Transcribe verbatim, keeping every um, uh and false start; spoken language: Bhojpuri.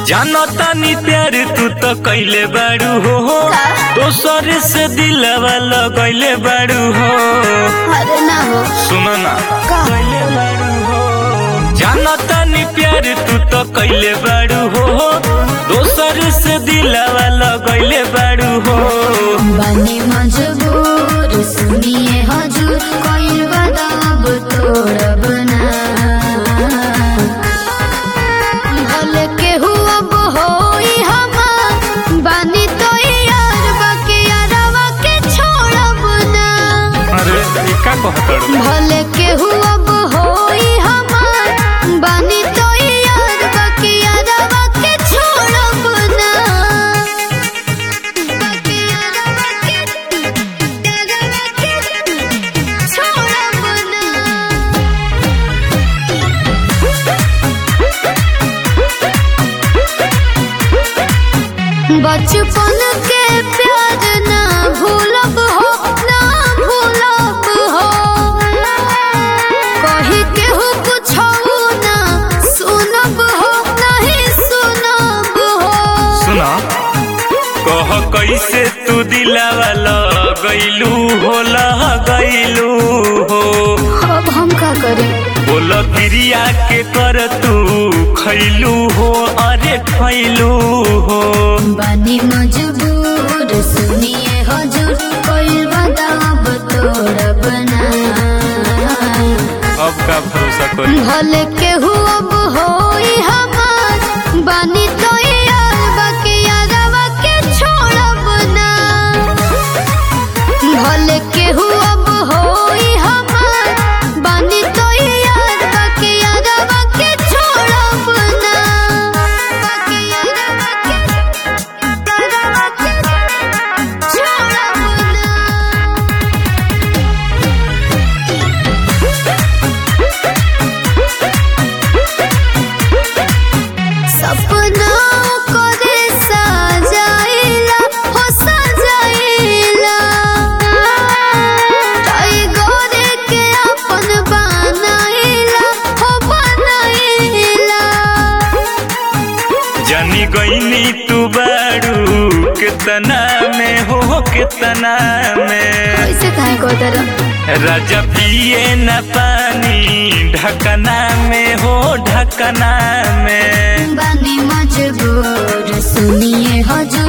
जानो तानी प्यार तू तो कैले बाड़ू हो, दोसर से दिलवा लगैले बाड़ू हो। अरे ना हो सुनो ना कैले बाड़ू हो, जानो तानी प्यार तू तो कैले बाड़ू हो, दोसर से दिलवा लगैले बाड़ू हो। बने मजबूर सुनिए हजूर, कोई बदाब तोड़ब ना। भले केहू अब होई हमार, बानी तो यार बाकी यारवा के छोड़ब ना। अरे का कहतड़ भले केहू अब होई हमार, बानी तो यार बाकी यारवा के छोड़ब ना। बाकी यारवा के यारवा के छोड़ब ना। बचपन के प्यार ना भूलब हो, ना भूलब हो। कही केहू कुछो ना सुनब हो, नहीं सुनब हो। सुना कह कैसे तू दिलावा लगैलू हो लगैलू हो। अब हम का करें? बोल क्रिया के कर तू खैलू हो, अरे खैलू हो। बानी मजबूर सुनिए हजूर, कोई बदाब तोड़ब ना। अब का भरोसा करी? भले केहू अब होई हमार, बानी तो यार बाकी यारवा के छोड़ब ना। भले केहू अब होई हमार, बानी तो यार बाकी यारवा के छोड़ब ना। बाकी यारवा के यारवा के छोड़ब ना। सपना करे सजाइला हो सजाइला, टाइगर के अपन बनाइला हो बनाइला। जानी गईनी तू बाड़ू कितना में हो कितना में। कैसे काहे को तरह राजा पिए न पानी ढकना में हो ढकना में। बानी मजबूर सुनिए हजूर,